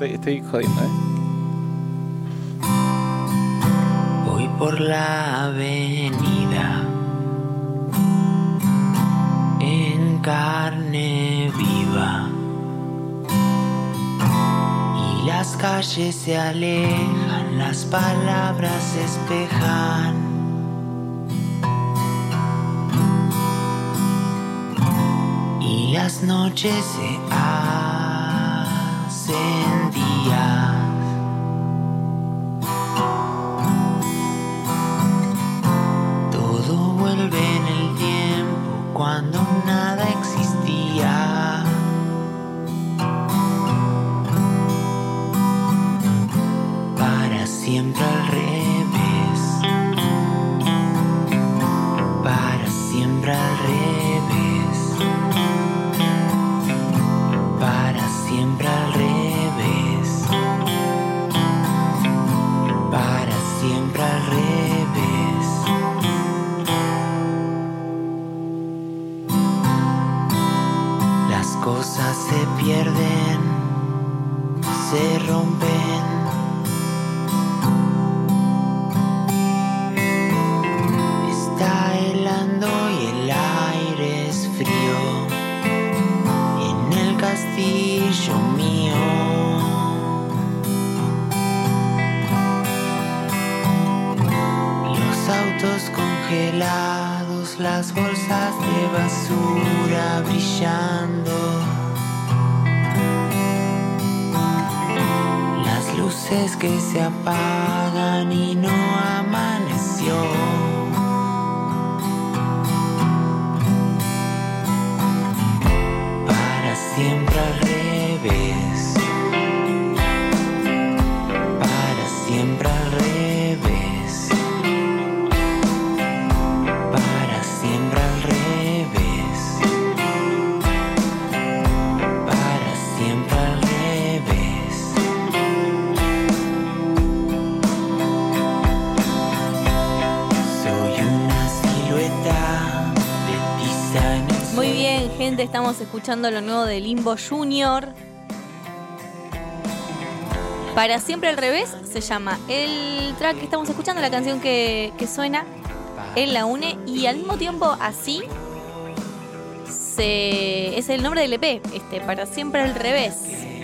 Estoy jodiendo, Voy por la avenida en carne viva y las calles se alejan, las palabras se espejan. Y las noches se hacen días. Todo vuelve en el tiempo cuando nada existía. Para siempre al revés. Para siempre al revés. Para siempre al revés. Para siempre al revés. Las cosas se pierden, se rompen. Está helando y el aire es frío en el castillo mío. Los autos congelados, las bolsas de basura brillando, las luces que se apagan y no amaneció. Para siempre al revés. Para siempre al revés. Para siempre al revés. Para siempre al revés. Soy una silueta de tiza en el sol. Muy bien, gente, estamos escuchando lo nuevo de Limbo Junior. Para siempre al revés se llama el track que estamos escuchando, la canción que suena en la UNE, y al mismo tiempo así es el nombre del EP, Para siempre al revés.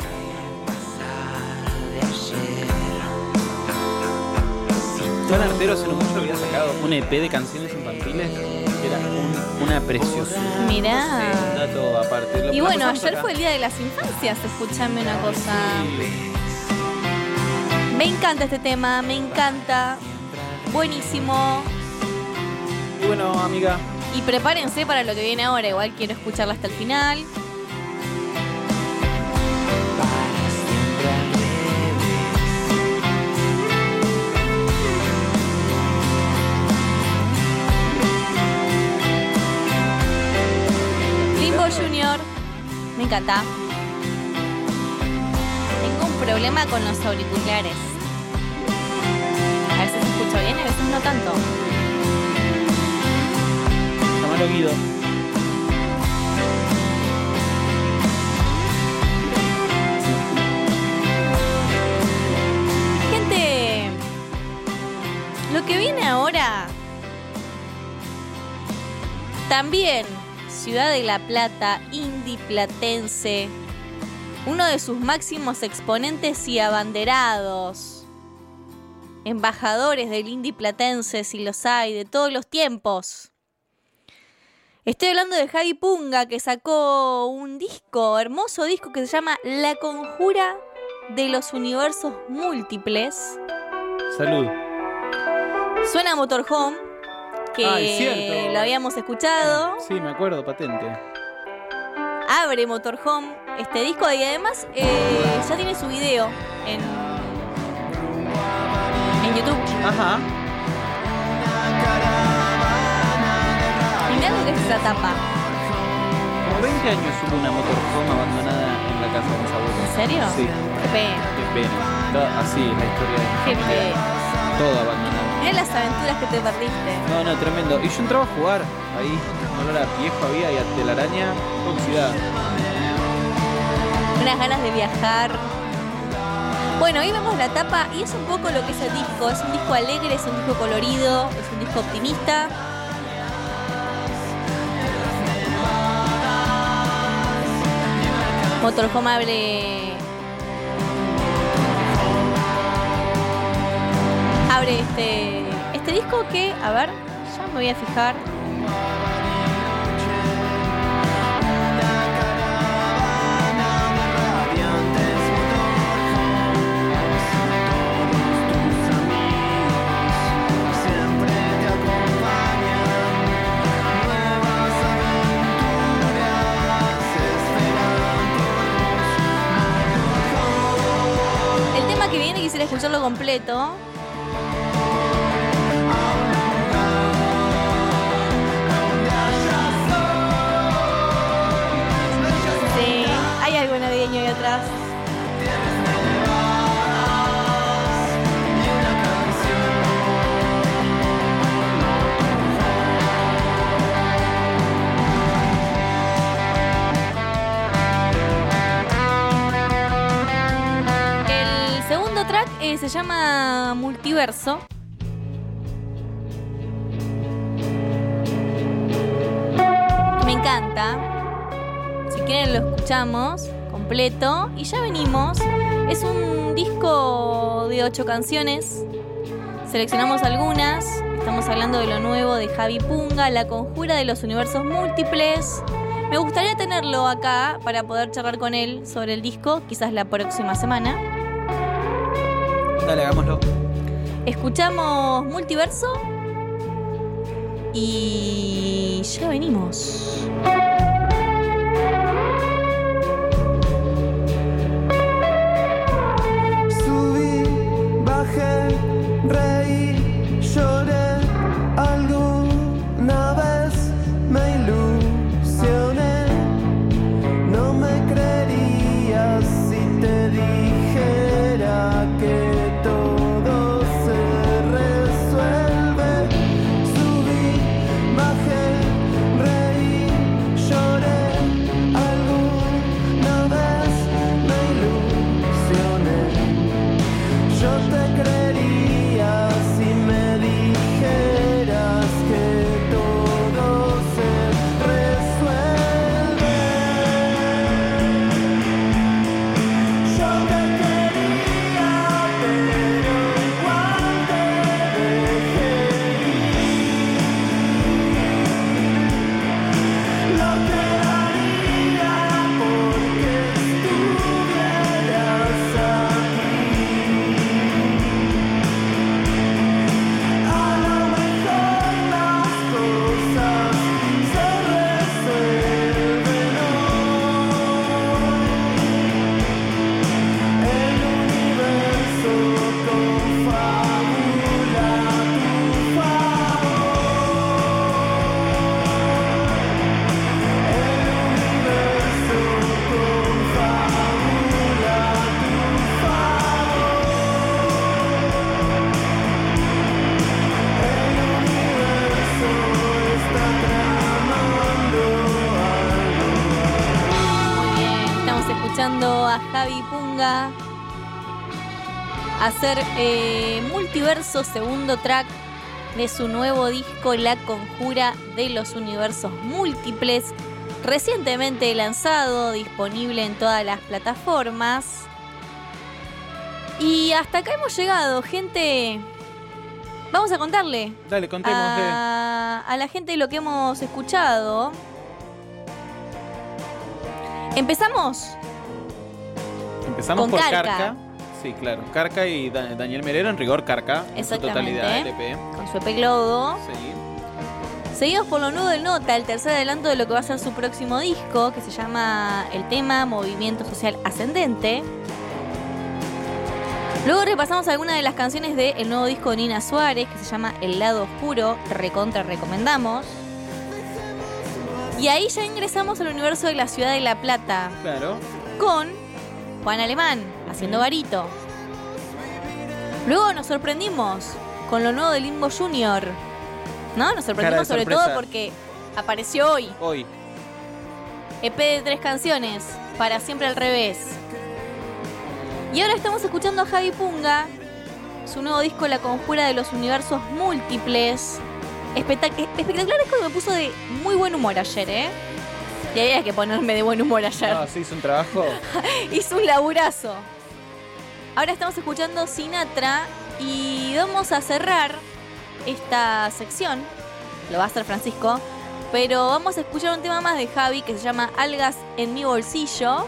Juan Artero hace no mucho había sacado un EP de canciones infantiles que era una preciosura. Mirá. Un dato aparte. Y bueno, ayer fue el Día de las Infancias, escuchame una cosa. Me encanta este tema, me encanta. Buenísimo. Y bueno, amiga. Y prepárense para lo que viene ahora, igual quiero escucharla hasta el final. Limbo Junior, me encanta. Tengo un problema con los auriculares. A veces se escucha bien, a veces no tanto. Llámalo Guido. Gente, lo que viene ahora también, Ciudad de la Plata, indie platense, uno de sus máximos exponentes y abanderados, embajadores del indie platense, si los hay, de todos los tiempos. Estoy hablando de Javi Punga, que sacó un disco, hermoso disco, que se llama La Conjura de los Universos Múltiples. Salud. Suena Motorhome, que cierto. lo habíamos escuchado. Sí, me acuerdo, patente. Abre Motorhome este disco y además ya tiene su video en YouTube. Ajá. Mirá lo que es esa tapa. Como 20 años hubo una motorhome abandonada en la casa de mis abuelos. ¿En serio? Sí. Qué pena. Qué pena. Así es la historia de mi Qué familia. pena. Todo abandonado. Mirá las aventuras que te perdiste. No, tremendo. Y yo entraba a jugar ahí, un olor a viejo había y a telaraña oxidada. Unas ganas de viajar. Bueno, ahí vemos la tapa y es un poco lo que es el disco. Es un disco alegre, es un disco colorido, es un disco optimista. Motorhome abre este disco que, a ver, ya me voy a fijar. El tema que viene quisiera escucharlo completo. Sí, hay algo navideño ahí atrás. El segundo track se llama Multiverso. Me encanta. Si quieren lo escuchamos completo y ya venimos. Es un disco de 8 canciones. Seleccionamos algunas. Estamos hablando de lo nuevo de Javi Punga, La Conjura de los Universos Múltiples. Me gustaría tenerlo acá para poder charlar con él sobre el disco, quizás la próxima semana. Dale, hagámoslo. Escuchamos Multiverso y ya venimos. Subí, bajé, reí, lloré, alguna vez me ilusioné. No me creerías si te dijera que todo se resuelve. Subí, bajé, reí, lloré, alguna vez me ilusioné. Yo te creería si me dijeras que todo se resuelve. Yo te quería, pero igual te dejé ir. Lo que daría porque estuvieras aquí. A lo mejor las cosas se resuelven hoy. El universo confabula a tu favor. El universo confabula a tu favor. El universo está tramando algo. Muy bien, estamos escuchando a Javi Punga hacer Multiverso, segundo track de su nuevo disco La Conjura de los Universos Múltiples, recientemente lanzado, disponible en todas las plataformas. Y hasta acá hemos llegado, gente. Vamos a contarle Dale, contemos. a la gente lo que hemos escuchado. Empezamos Empezamos con por Carca. Carca. Sí, claro. Carca y Daniel Merero, en rigor Carca. En su Exactamente. totalidad, LP. con su EP Glodo. Sí. Seguimos por lo nuevo del Nota, el tercer adelanto de lo que va a ser su próximo disco, que se llama el tema Movimiento Social Ascendente. Luego repasamos algunas de las canciones del nuevo disco de Nina Suárez, que se llama El Lado Oscuro, recontra recomendamos. Y ahí ya ingresamos al universo de la ciudad de La Plata, Claro. con Juan Alemán, haciendo Garito. Luego nos sorprendimos con lo nuevo de Limbo Junior, ¿no? Nos sorprendimos sobre sorpresa. todo porque apareció hoy. Hoy. EP de 3 canciones, Para Siempre al Revés. Y ahora estamos escuchando a Javi Punga, su nuevo disco La Conjura de los Universos Múltiples. Espectacular disco que me puso de muy buen humor ayer, ¿eh? Y había que ponerme de buen humor ayer. No, se hizo un trabajo. Hizo un laburazo. Ahora estamos escuchando Sinatra y vamos a cerrar esta sección. Lo va a hacer Francisco. Pero vamos a escuchar un tema más de Javi que se llama Algas en mi bolsillo.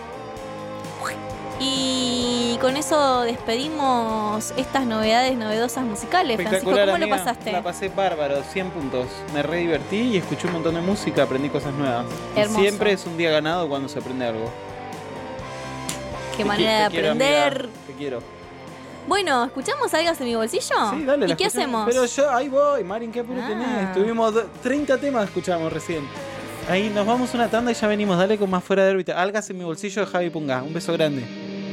Y con eso despedimos estas novedosas musicales. Francisco, Espectacular, ¿cómo amiga. lo pasaste? La pasé bárbaro, 100 puntos. Me re divertí y escuché un montón de música, aprendí cosas nuevas. Y Hermoso. siempre es un día ganado cuando se aprende algo. Qué manera de Te quiero, aprender. amiga, te quiero. Bueno, ¿escuchamos Algas en mi bolsillo? Sí, dale. ¿Y la qué escuchamos. hacemos? Pero yo, ahí voy, Marin, ¿qué apuro Ah. tenés? Tuvimos 30 temas, escuchamos recién. Ahí nos vamos una tanda y ya venimos. Dale con más fuera de órbita. Algas en mi bolsillo de Javi Punga. Un beso grande.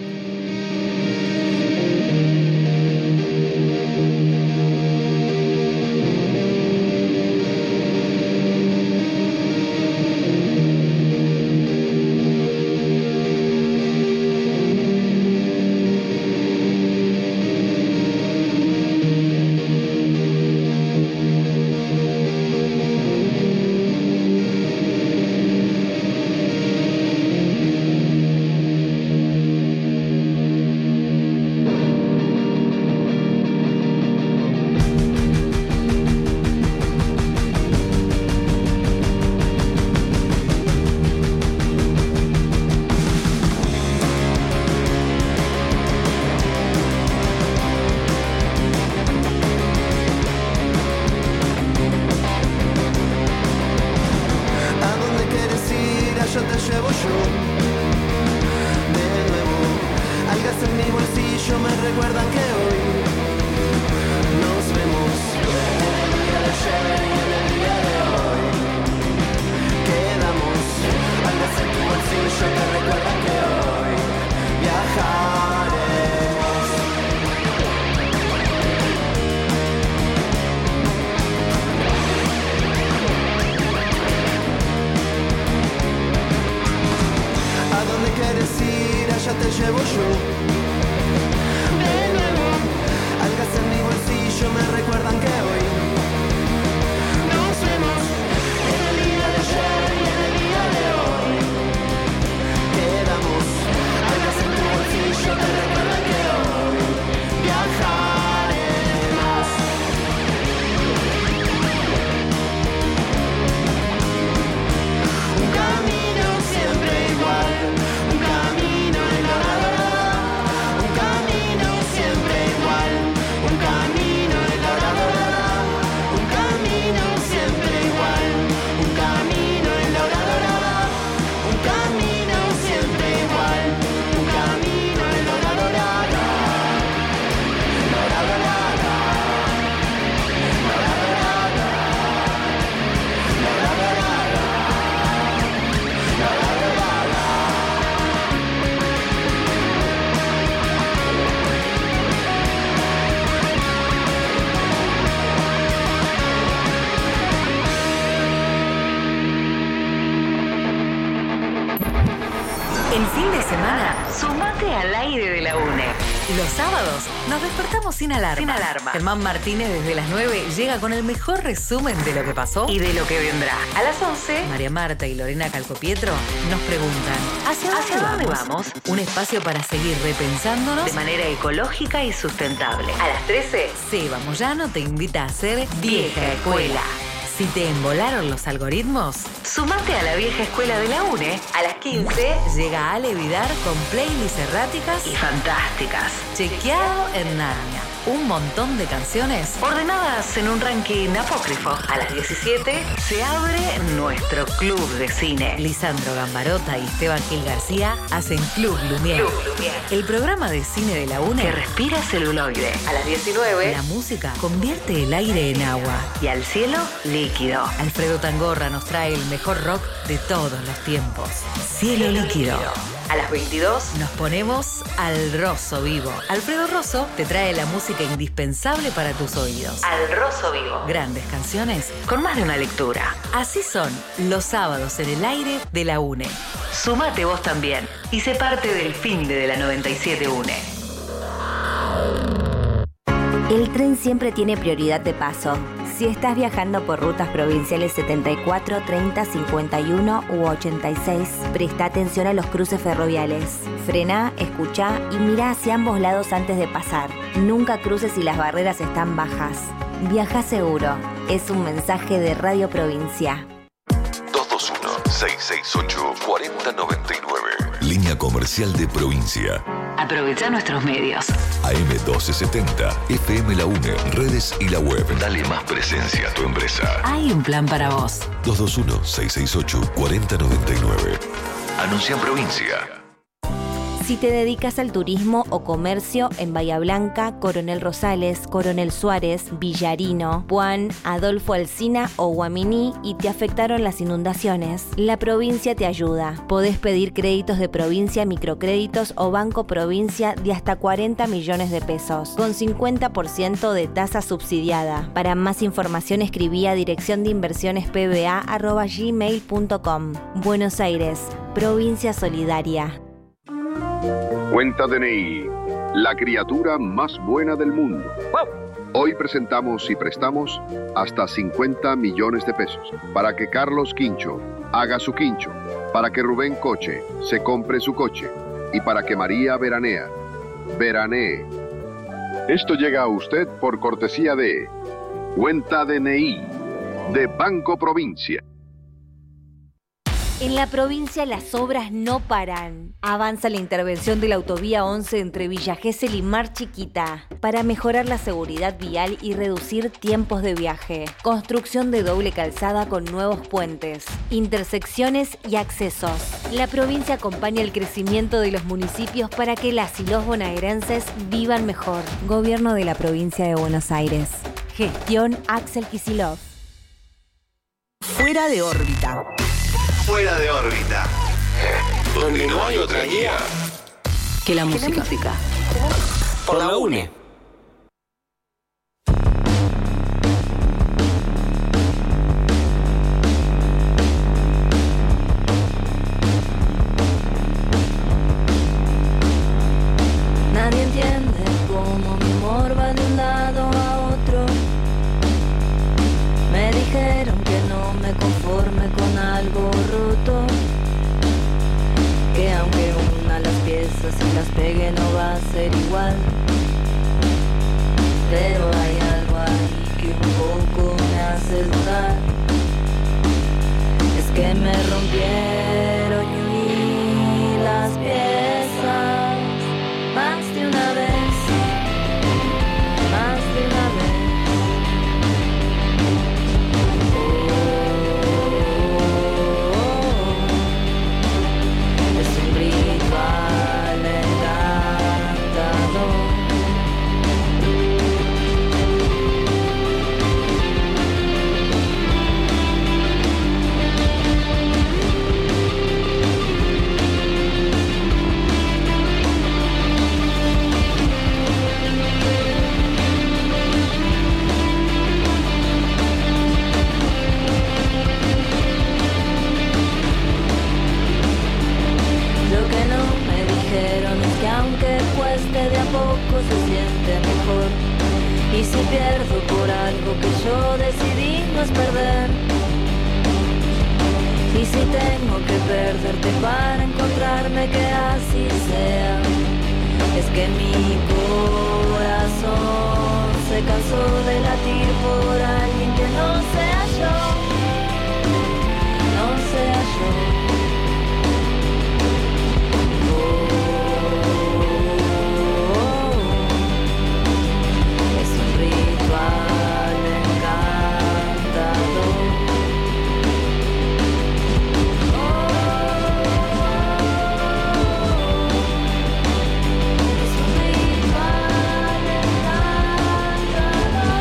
¿A dónde quieres ir? Allá te llevo yo. De nuevo, algas en mi bolsillo me recuerdan que hoy nos vemos. En el día de ayer y en el día de hoy quedamos. Algas en tu bolsillo te recuerdan que hoy viajaremos. ¿A dónde quieres ir? Allá te llevo yo. De nuevo, algas en mi bolsillo me recuerdan que hoy nos vemos. En el día de ayer y en el día de hoy quedamos. Algas en tu bolsillo te recuerdan que hoy viajaremos. Un camino siempre igual, un camino en la verdad, un camino siempre igual, un camino en la verdad, un camino siempre igual, un camino en la verdad, un camino siempre igual, un camino en la verdad, El fin de semana, sumate al aire de la UNE. Los sábados nos despertamos sin alarma. Germán Martínez desde las 9 llega con el mejor resumen de lo que pasó y de lo que vendrá. A las 11, María Marta y Lorena Calcopietro nos preguntan ¿Hacia dónde vamos? Un espacio para seguir repensándonos de manera ecológica y sustentable. A las 13, Seba Moyano te invita a ser Vieja Escuela. Si te embolaron los algoritmos, sumate a la Vieja Escuela de la UNE. A las 15 llega Ale Vidar con playlists erráticas y fantásticas. Chequeado en Narnia. Un montón de canciones ordenadas en un ranking apócrifo. A las 17 se abre nuestro club de cine. Lisandro Gambarota y Esteban Gil García hacen Club Lumière. El programa de cine de la UNE que respira celuloide. A las 19 la música convierte el aire en agua y al cielo líquido. Alfredo Tangorra nos trae el mejor rock de todos los tiempos. Cielo líquido. A las 22 nos ponemos al Rosso Vivo. Alfredo Rosso te trae la música indispensable para tus oídos. Al Rosso Vivo. Grandes canciones con más de una lectura. Así son los sábados en el aire de la UNE. Sumate vos también y sé parte del fin de la 97 UNE. El tren siempre tiene prioridad de paso. Si estás viajando por rutas provinciales 74, 30, 51 u 86, presta atención a los cruces ferroviales. Frená, escuchá y mirá hacia ambos lados antes de pasar. Nunca cruces si las barreras están bajas. Viaja seguro. Es un mensaje de Radio Provincia. 221-668-4099. Línea comercial de Provincia. Aprovecha nuestros medios. AM 1270, FM La UNE, redes y la web. Dale más presencia a tu empresa. Hay un plan para vos. 221-668-4099. Anuncia en Provincia. Si te dedicas al turismo o comercio en Bahía Blanca, Coronel Rosales, Coronel Suárez, Villarino, Puan, Adolfo Alsina o Guaminí y te afectaron las inundaciones, la provincia te ayuda. Podés pedir créditos de provincia, microcréditos o Banco Provincia de hasta 40 millones de pesos, con 50% de tasa subsidiada. Para más información escribí a direcciondeinversionespba@gmail.com. Buenos Aires, Provincia Solidaria. Cuenta DNI, la criatura más buena del mundo. Hoy presentamos y prestamos hasta 50 millones de pesos para que Carlos Quincho haga su quincho, para que Rubén Coche se compre su coche y para que María veranee. Esto llega a usted por cortesía de Cuenta DNI de Banco Provincia. En la provincia las obras no paran. Avanza la intervención de la autovía 11 entre Villa Gesell y Mar Chiquita para mejorar la seguridad vial y reducir tiempos de viaje. Construcción de doble calzada con nuevos puentes, intersecciones y accesos. La provincia acompaña el crecimiento de los municipios para que las y los bonaerenses vivan mejor. Gobierno de la provincia de Buenos Aires. Gestión Axel Kicillof. Fuera de órbita. Fuera de órbita. Donde no hay otra guía Que la música. Por la UNE. Nadie entiende cómo mi amor va de un lado a otro. Me dijeron que no me conforme con algo roto, que aunque una las piezas y las pegue no va a ser igual. Pero hay algo ahí que un poco me hace dudar. Es que me rompieron y uní las piezas más de una vez, más de una vez. Es un ritual encantador. Lo que no me dijeron es que aunque cueste de a poco se siente mejor. Y si pierdo por algo que yo decidí no es perder. Y si tengo que perderte para encontrarme que así sea. Es que mi corazón se cansó de latir por alguien que no sea yo. No sea yo. Es un ritual encantador. Es un ritual encantador.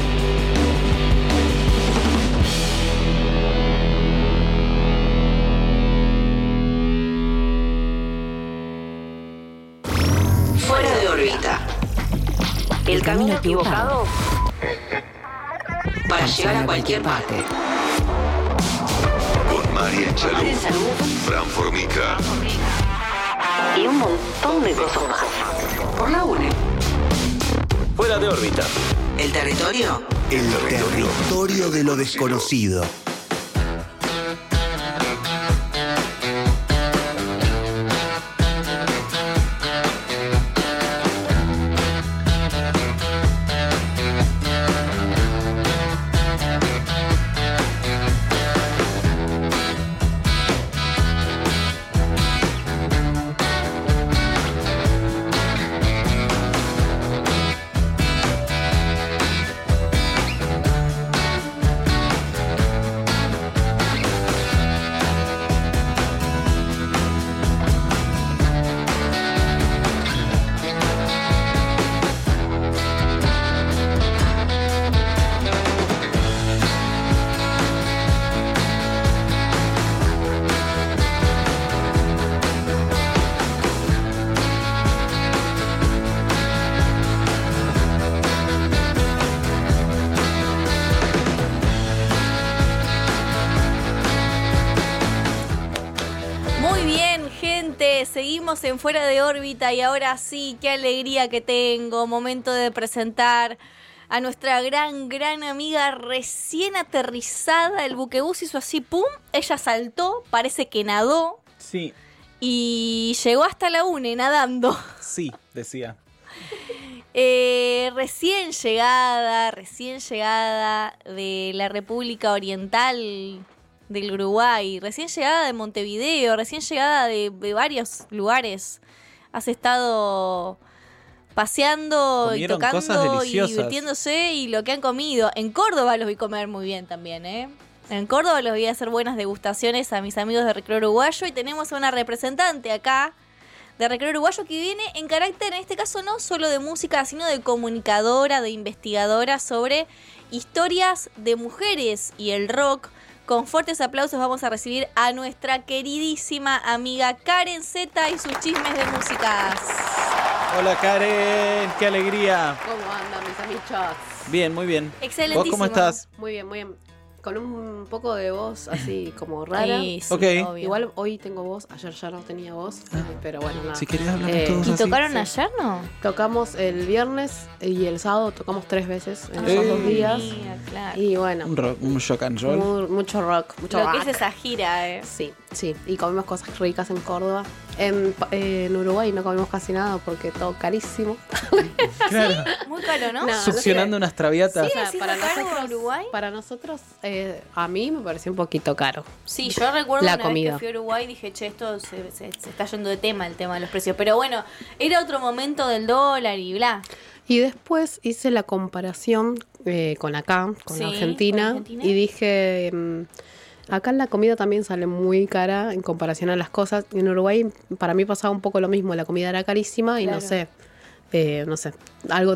Fuera de órbita. El camino equivocado para llegar a cualquier parte. Con María Chalú, Fran Formica. Y un montón de cosas más. Por la UNE. Fuera de órbita. El territorio. El territorio de lo desconocido. Muy bien, gente, seguimos en Fuera de Órbita y ahora sí, qué alegría que tengo. Momento de presentar a nuestra gran amiga recién aterrizada. El buquebús hizo así, pum, ella saltó, parece que nadó Sí, y llegó hasta la UNE nadando. sí, decía. Recién llegada de la República Oriental del Uruguay, recién llegada de Montevideo, recién llegada de varios lugares. Has estado paseando Comieron y tocando cosas y deliciosas. divirtiéndose, y lo que han comido. En Córdoba los vi comer muy bien también, ¿eh? En Córdoba los vi hacer buenas degustaciones a mis amigos de Recreo Uruguayo, y tenemos a una representante acá de Recreo Uruguayo que viene en carácter, en este caso no solo de música, sino de comunicadora, de investigadora sobre historias de mujeres y el rock. Con fuertes aplausos vamos a recibir a nuestra queridísima amiga Karen Zeta y sus chismes de músicas. Hola Karen, qué alegría. ¿Cómo andan mis amigos? Bien, muy bien. Excelentísimo. ¿Vos cómo estás? Muy bien, muy bien. Con un poco de voz así como rara. Sí, Ok. obvio. Igual hoy tengo voz, ayer ya no tenía voz, pero bueno, nada. Si querés hablar todos ¿Y así. tocaron sí. ayer, no? Tocamos el viernes y el sábado tocamos 3 veces en esos 2 días. Mira, claro. Y bueno, Un rock, un shock and roll. mucho rock, mucho Lo rock. que es esa gira, Sí, sí. Y comimos cosas ricas en Córdoba. En Uruguay no comimos casi nada porque todo carísimo. Claro. Muy caro, ¿no? No, Succionando unas traviatas. Sí, O sea, ¿siendo para caro nosotros, Uruguay? Para nosotros, a mí me pareció un poquito caro. Sí, yo recuerdo La una comida. vez que fui a Uruguay y dije, che, esto se está yendo de tema, el tema de los precios. Pero bueno, era otro momento del dólar y bla. Y después hice la comparación con acá, con Sí, Argentina, con Argentina. y dije, acá la comida también sale muy cara en comparación a las cosas. En Uruguay para mí pasaba un poco lo mismo, la comida era carísima y Claro. no sé, algo,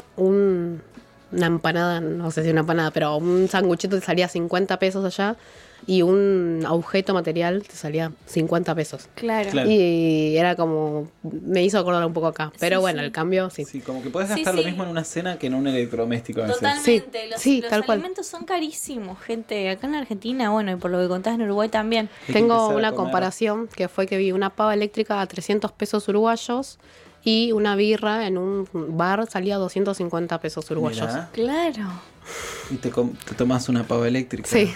una empanada, no sé si una empanada, pero un sanguchito te salía 50 pesos allá y un objeto material te salía 50 pesos. Claro. Claro. Y era como, me hizo acordar un poco acá, pero Sí, bueno, sí. el cambio sí. Sí, como que podés Sí, gastar sí. lo mismo en una cena que en un electrodoméstico a veces. Totalmente. Sí, Los, sí, los tal cual. alimentos son carísimos, gente. Acá en Argentina, bueno, y por lo que contás en Uruguay también. Hay que Tengo empezar a una comer. comparación que fue que vi una pava eléctrica a 300 pesos uruguayos y una birra en un bar salía a 250 pesos uruguayos. Mirá, Claro. y te tomás una pava eléctrica. Sí,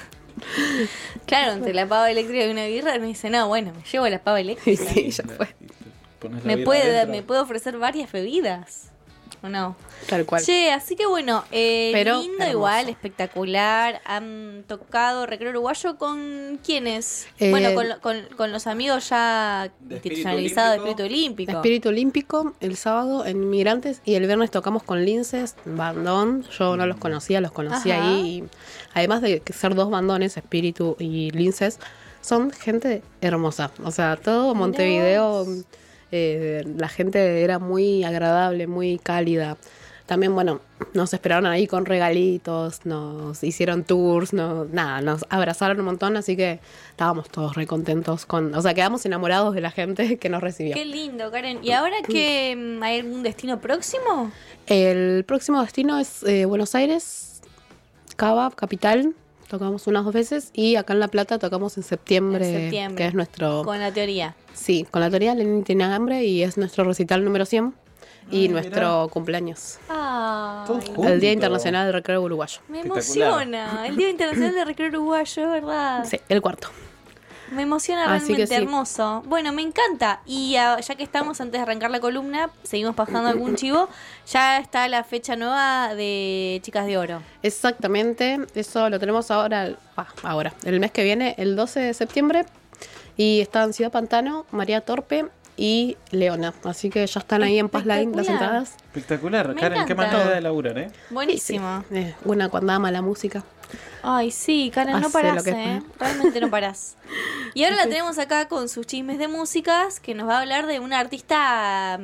Claro, entre la pava eléctrica y una birra, me dice, no, bueno, me llevo la pava eléctrica. sí, ya fue. Pones la Me birra puede adentro. ofrecer varias bebidas. ¿O no? Tal cual. Che, así que bueno, Pero lindo hermoso. igual, espectacular. Han tocado Recreo Uruguayo con quiénes? Eh, Bueno, con los amigos ya De institucionalizados de Espíritu Espíritu Olímpico. Espíritu Olímpico el sábado en Migrantes y el viernes tocamos con Linces, bandón. Yo no los conocía Ajá. ahí. Y además de que ser 2 bandones, Espíritu y Linces, son gente hermosa. O sea, todo Montevideo, la gente era muy agradable, muy cálida. También, bueno, nos esperaron ahí con regalitos, nos hicieron tours, nos abrazaron un montón, así que estábamos todos re contentos o sea, quedamos enamorados de la gente que nos recibió. Qué lindo, Karen. ¿Y ahora que hay algún destino próximo? El próximo destino es Buenos Aires, Cava, capital. Tocamos unas 2 veces y acá en La Plata tocamos en septiembre, que es nuestro... Con la teoría. Sí, con la teoría Lenin tiene hambre y es nuestro recital número 100. y nuestro cumpleaños. Todos Ay, juntos. El Día Internacional del Recreo Uruguayo. me Espectacular. emociona. El Día Internacional de Recreo Uruguayo, ¿verdad? Sí, el cuarto. Me emociona Así realmente que sí. hermoso. Bueno, me encanta. Y ya que estamos, antes de arrancar la columna, seguimos pasando algún chivo. Ya está la fecha nueva de Chicas de Oro. Exactamente, eso lo tenemos ahora, el mes que viene, el 12 de septiembre. Y están Ciudad Pantano, María Torpe y Leona. Así que ya están ahí en Paz Line las Espectacular. entradas. Espectacular. Me Karen, qué encanta. manera de laburar, ¿eh? Buenísimo. Una cuando ama la música. Ay, sí, Karen, no Hace parás, lo que ¿eh? Realmente no parás. Y ahora la tenemos acá con sus chismes de músicas, que nos va a hablar de una artista...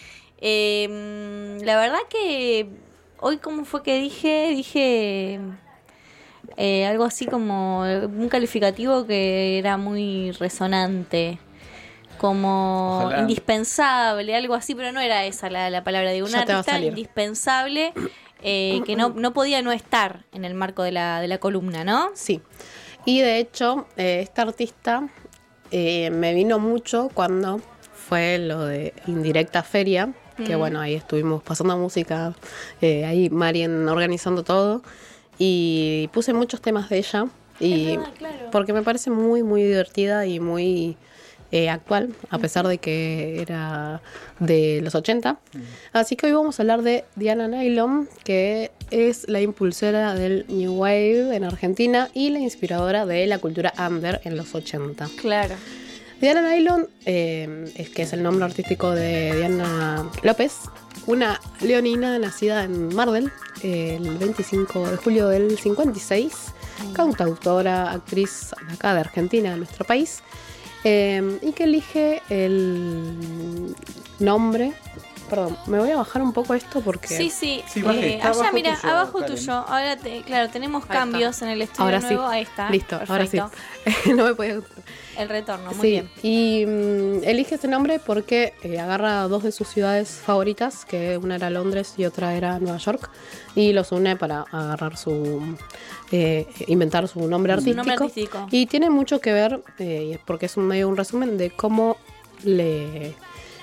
la verdad que hoy, ¿cómo fue que dije algo así como un calificativo que era muy resonante, como Ojalá. indispensable, algo así, pero no era esa la palabra de una Ya te va a artista salir. indispensable, que no podía no estar en el marco de la columna, ¿no? Sí. Y de hecho, esta artista me vino mucho cuando fue lo de Indirecta Feria, que bueno, ahí estuvimos pasando música, ahí Marien organizando todo, y puse muchos temas de ella, y verdad, claro. porque me parece muy, muy divertida y muy actual, a pesar de que era de los 80. Así que hoy vamos a hablar de Diana Nylon, que es la impulsora del New Wave en Argentina y la inspiradora de la cultura under en los 80. Claro. Diana Nylon, que es el nombre artístico de Diana López, una leonina nacida en Mardel el 25 de julio del 56, cantautora, actriz de acá de Argentina, de nuestro país, y que elige el nombre. Perdón, me voy a bajar un poco esto porque... Sí. Sí, baje, está allá, abajo mira, tuyo, abajo Karen. tuyo. Ahora, claro, tenemos está. cambios en el estudio Ahora nuevo. sí. Ahí está. Listo, Perfecto. ahora sí. No me podía... El retorno, muy Sí, bien. y elige ese nombre porque agarra dos de sus ciudades favoritas, que una era Londres y otra era Nueva York, y los une para agarrar inventar su nombre Su artístico. nombre artístico. Y tiene mucho que ver, porque es medio un resumen de cómo le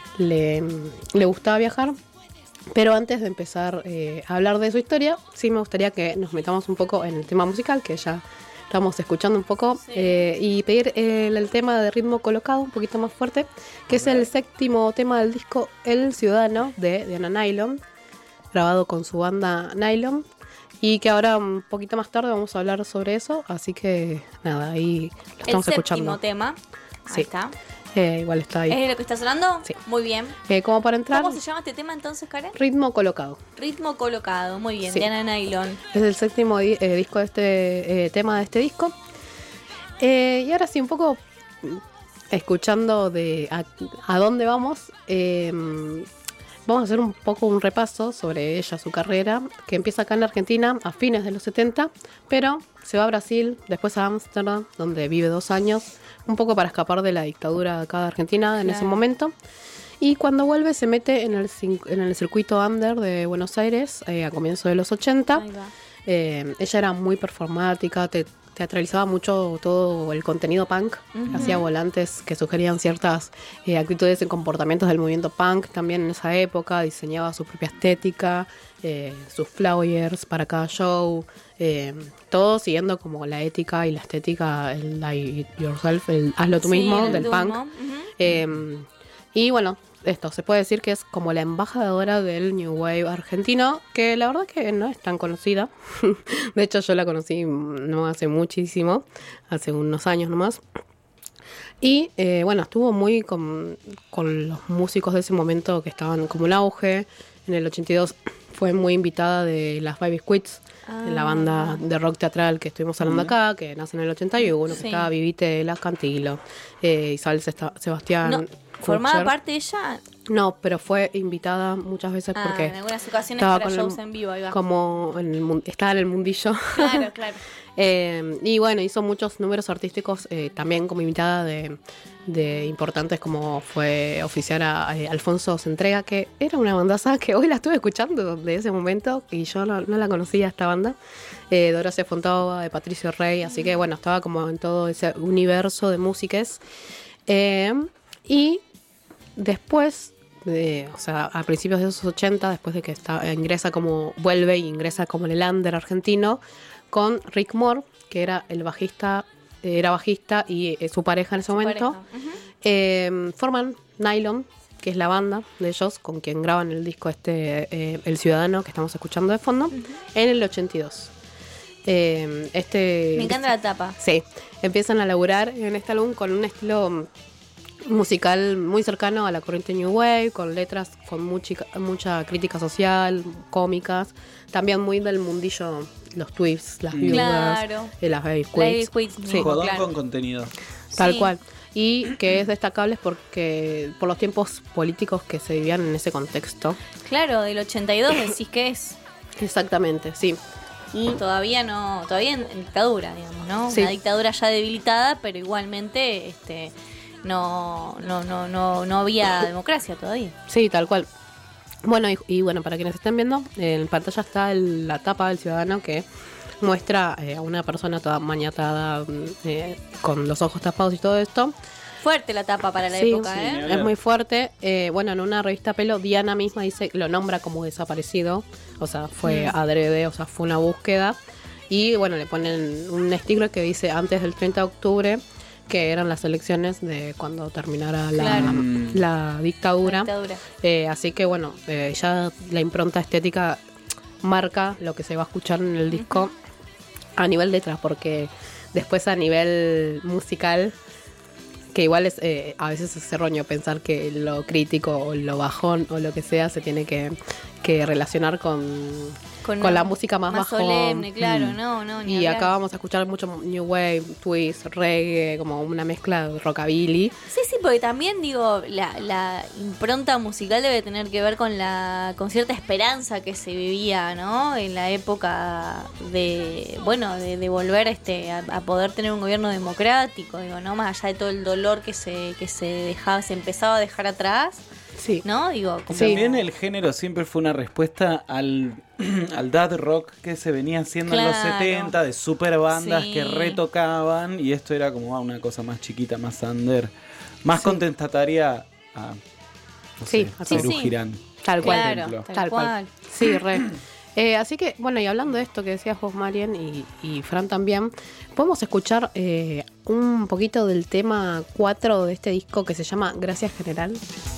gustaba viajar. Pero antes de empezar a hablar de su historia, sí me gustaría que nos metamos un poco en el tema musical, que ya estamos escuchando un poco, y pedir el tema de Ritmo Colocado, un poquito más fuerte, que es el séptimo tema del disco El Ciudadano de Diana Nylon, grabado con su banda Nylon, y que ahora un poquito más tarde vamos a hablar sobre eso, así que nada, ahí lo estamos el escuchando. séptimo tema. Ahí Sí. está. Igual está ahí. ¿Es lo que está sonando? Sí. Muy bien. Como para entrar, ¿Cómo se llama este tema entonces, Karen? Ritmo Colocado. Ritmo colocado. Muy bien. Sí. Diana Nylon. Es el séptimo disco de este tema de este disco. Y ahora sí, un poco escuchando de a dónde vamos, vamos a hacer un poco un repaso sobre ella, su carrera, que empieza acá en Argentina a fines de los 70, pero se va a Brasil, después a Ámsterdam, donde vive 2 años, un poco para escapar de la dictadura acá de Argentina en ese momento. Y cuando vuelve se mete en el circuito under de Buenos Aires a comienzos de los 80. Ahí va. Ella era muy performática, teatralizaba mucho todo el contenido punk, hacía volantes que sugerían ciertas actitudes y comportamientos del movimiento punk también en esa época, diseñaba su propia estética, sus flyers para cada show, todo siguiendo como la ética y la estética, el like yourself, el hazlo tú Sí, mismo el del tú punk. mismo. Y bueno, esto se puede decir que es como la embajadora del New Wave argentino, que la verdad que no es tan conocida. De hecho, yo la conocí no hace muchísimo, hace unos años nomás. Y bueno, estuvo muy con los músicos de ese momento que estaban como en auge. En el 82 fue muy invitada de las Baby Squids, la banda de rock teatral que estuvimos hablando acá, que nace en el 81, que Sí. estaba Vivite Las Cantilo, Isabel Sebastián. No, ¿formaba Kutcher. parte ella? No, pero fue invitada muchas veces porque En algunas ocasiones estaba para con shows en vivo. Ahí va. como estaba en el mundillo. Claro, claro. Y bueno, hizo muchos números artísticos también como invitada de importantes, como fue oficiar a Alfonso Centrega, que era una bandaza que hoy la estuve escuchando de ese momento y yo no la conocía esta banda, de Horacio Fontova, de Patricio Rey, así que bueno, estaba como en todo ese universo de músicas. Y después o sea, a principios de esos 80, después de que vuelve y ingresa como en el under argentino, con Rick Moore, que era el bajista, y su pareja en ese momento. Forman Nylon, que es la banda de ellos, con quien graban el disco El Ciudadano, que estamos escuchando de fondo, en el 82. Me encanta la tapa. Sí, empiezan a laburar en este álbum con un estilo musical muy cercano a la corriente New Wave, con letras con mucha crítica social, cómicas, también muy del mundillo, los Twists, las viudas, las Baby Queens. Sí, jodón con contenido. Tal cual. Y que es destacable por los tiempos políticos que se vivían en ese contexto. Claro, del 82 decís que es. Exactamente, sí. Y todavía en dictadura, digamos, ¿no? Sí. Una dictadura ya debilitada, pero igualmente no había democracia todavía. Sí, tal cual. Bueno, y bueno, para quienes estén viendo, en pantalla está la tapa del Ciudadano, que muestra a una persona toda maniatada, con los ojos tapados y todo esto. Fuerte la tapa para la época, ¿eh? Es muy fuerte. Bueno, en una revista Pelo, Diana misma lo nombra como desaparecido. O sea, fue adrede, o sea, fue una búsqueda. Y bueno, le ponen un sticker que dice antes del 30 de octubre, que eran las elecciones de cuando terminara la dictadura. Así que bueno, ya la impronta estética marca lo que se va a escuchar en el disco a nivel letras, porque después a nivel musical, que igual es a veces es erróneo pensar que lo crítico o lo bajón o lo que sea se tiene que relacionar con la música más bajón. Solemne, claro, no. Y acá vamos a escuchar mucho New Wave, twist, reggae, como una mezcla de rockabilly. Sí, porque también digo, la impronta musical debe tener que ver con cierta esperanza que se vivía, ¿no? En la época de volver a poder tener un gobierno democrático, digo, ¿no? Más allá de todo el dolor que se empezaba a dejar atrás. Sí. ¿No? Digo, también el género siempre fue una respuesta al dad rock que se venía haciendo en los 70, de super bandas que retocaban, y esto era como una cosa más chiquita, más under, más contestataria a Perú Girán. Tal cual. Claro, tal cual. Sí, re. Así que, bueno, y hablando de esto que decías vos, Marian, y Fran también, podemos escuchar un poquito del tema 4 de este disco que se llama Gracias General.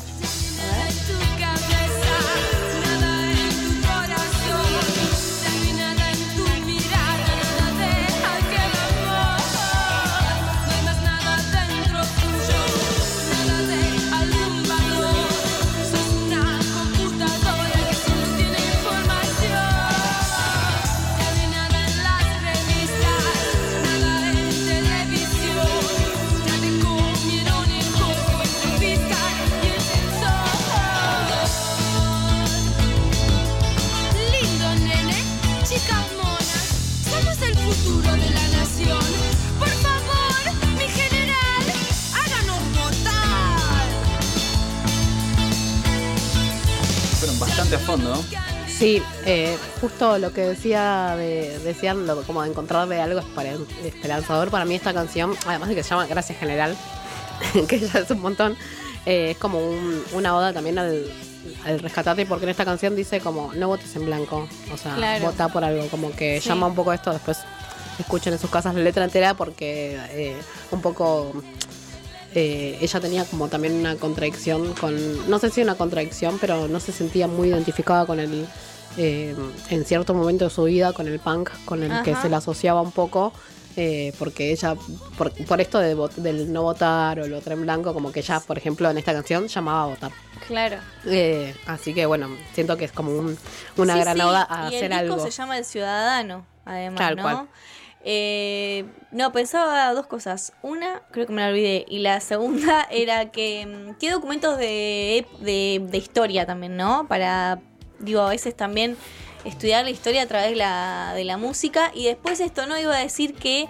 Bastante a fondo. Sí, justo lo que decían como de encontrarle algo esperanzador para mí esta canción, además de que se llama Gracias General, que ya es un montón, es como una oda también al rescatarte, porque en esta canción dice como no votes en blanco, o sea, vota por algo, como que llama un poco esto. Después escuchen en sus casas la letra entera, porque un poco ella tenía como también una contradicción no sé si una contradicción, pero no se sentía muy identificada con el en cierto momento de su vida con el punk, con el que se la asociaba un poco, porque ella por esto del no votar o el votar en blanco, como que ella, por ejemplo, en esta canción llamaba a votar. Claro. Así que bueno, siento que es como una gran oda a hacer algo. El disco se llama El Ciudadano, además, Tal ¿no? cual. No, pensaba dos cosas. Una, creo que me la olvidé. Y la segunda era que tiene documentos de historia también, ¿no? Para, a veces también estudiar la historia a través de la música. Y después esto, ¿no? Iba a decir que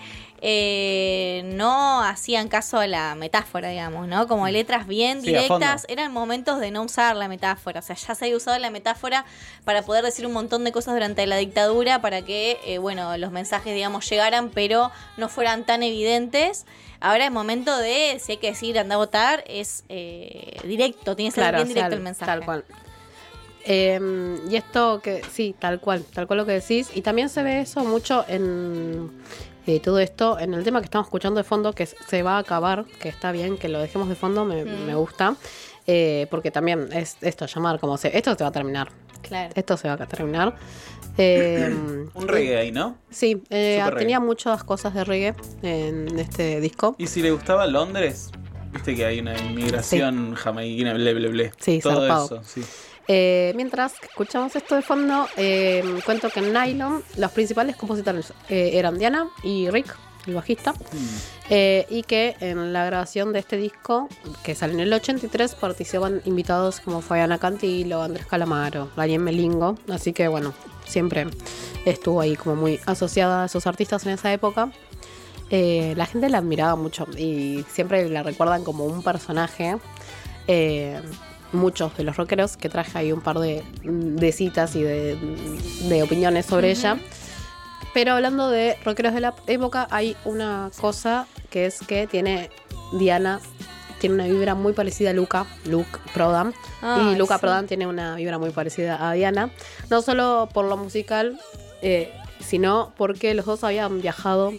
no hacían caso a la metáfora, digamos, ¿no? Como letras bien Sí, directas, eran momentos de no usar la metáfora. O sea, ya se había usado la metáfora para poder decir un montón de cosas durante la dictadura para que, bueno, los mensajes, digamos, llegaran, pero no fueran tan evidentes. Ahora es momento de, si hay que decir anda a votar, es directo, tiene que ser bien directo el mensaje. Tal cual. Y esto que sí, tal cual lo que decís. Y también se ve eso mucho en todo esto, en el tema que estamos escuchando de fondo, que se va a acabar, que está bien que lo dejemos de fondo, me gusta. Porque también es esto, llamar como esto se va a terminar. Claro. Esto se va a terminar. Un reggae ahí, ¿no? Sí, tenía reggae. muchas cosas de reggae en este disco. ¿Y si le gustaba Londres? Viste que hay una inmigración jamaiquina, ble. Sí, todo zarpado. eso, sí. Mientras escuchamos esto de fondo, cuento que en Nylon los principales compositores eran Diana y Rick, el bajista, y que en la grabación de este disco, que sale en el 83, participan invitados como Fabiana Cantilo, Andrés Calamaro, Daniel Melingo, así que bueno, siempre estuvo ahí como muy asociada a esos artistas en esa época. La gente la admiraba mucho y siempre la recuerdan como un personaje. Muchos de los rockeros, que traje ahí un par de citas y de opiniones sobre ella. Pero hablando de rockeros de la época, hay una cosa que es que Diana tiene una vibra muy parecida a Luca Prodan. Y Luca Prodan tiene una vibra muy parecida a Diana. No solo por lo musical, sino porque los dos habían viajado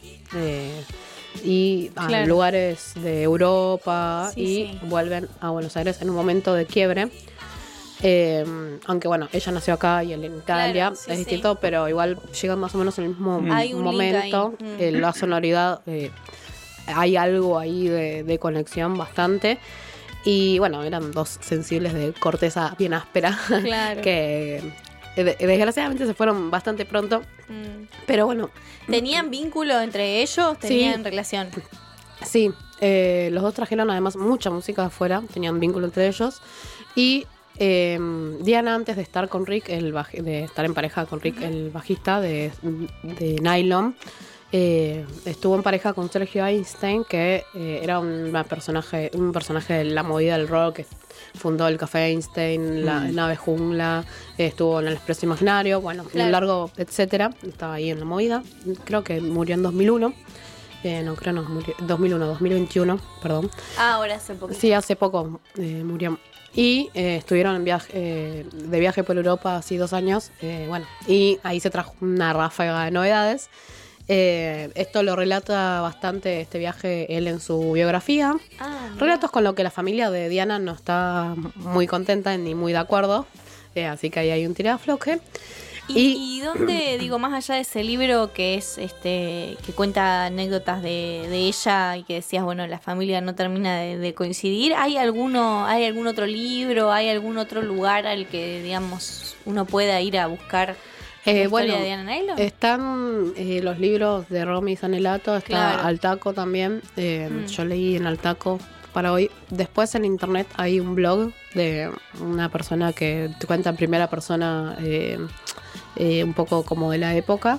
y a lugares de Europa vuelven a Buenos Aires en un momento de quiebre. Aunque bueno, ella nació acá y él en Italia, es distinto, pero igual llegan más o menos en el mismo momento. La sonoridad, hay algo ahí de conexión bastante. Y bueno, eran dos sensibles de corteza bien áspera, que desgraciadamente se fueron bastante pronto. Pero bueno. ¿Tenían vínculo entre ellos? ¿Tenían relación? Sí, los dos trajeron además mucha música de afuera, tenían vínculo entre ellos. Y Diana, antes de estar con Rick, de estar en pareja con Rick, el bajista de Nylon, estuvo en pareja con Sergio Einstein, que era un personaje de la movida del rock, que fundó el Café Einstein, la Nave Jungla, estuvo en el Expreso Imaginario, bueno, un largo etcétera, estaba ahí en la movida. Creo que murió en 2001. Murió 2021, perdón. Ahora hace poco. Sí, hace poco murió. Y estuvieron de viaje por Europa así 2 años. Bueno, y ahí se trajo una ráfaga de novedades. Esto lo relata bastante este viaje él en su biografía. Relatos con lo que la familia de Diana no está muy contenta ni muy de acuerdo. Así que ahí hay un tirafloje. ¿Y dónde, digo, más allá de ese libro que es que cuenta anécdotas de ella y que decías, bueno, la familia no termina de coincidir, ¿hay algún otro libro, hay algún otro lugar al que, digamos, uno pueda ir a buscar la historia de Diana Nylon? Están los libros de Romy Sanelato, está Altaco también. Yo leí en Altaco para hoy. Después en internet hay un blog de una persona que te cuenta en primera persona un poco como de la época.